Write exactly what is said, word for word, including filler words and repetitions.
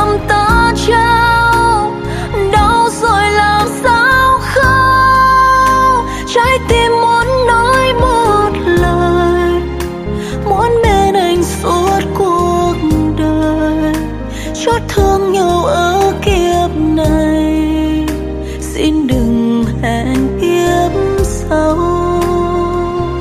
cầm ta trao, đau rồi làm sao khóc. Trái tim muốn nói một lời, muốn bên anh suốt cuộc đời, chót thương nhau ở kiếp này. Xin đừng hẹn